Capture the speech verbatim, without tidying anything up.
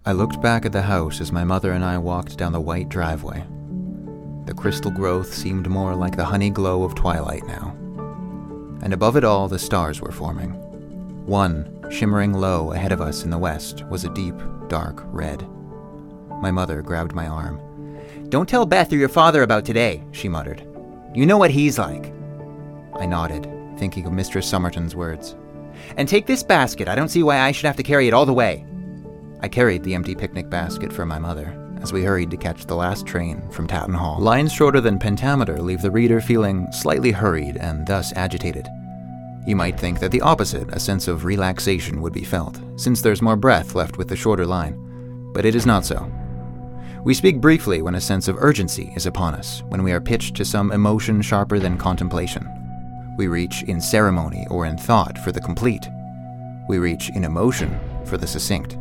I looked back at the house as my mother and I walked down the white driveway. The crystal growth seemed more like the honey glow of twilight now. And above it all, the stars were forming. One, shimmering low ahead of us in the west, was a deep, dark red. My mother grabbed my arm. "Don't tell Beth or your father about today," she muttered. "You know what he's like." I nodded, thinking of Mistress Somerton's words. "And take this basket. I don't see why I should have to carry it all the way." I carried the empty picnic basket for my mother as we hurried to catch the last train from Tatton Hall. Lines shorter than pentameter leave the reader feeling slightly hurried and thus agitated. You might think that the opposite, a sense of relaxation, would be felt, since there's more breath left with the shorter line. But it is not so. We speak briefly when a sense of urgency is upon us, when we are pitched to some emotion sharper than contemplation. We reach in ceremony or in thought for the complete. We reach in emotion for the succinct.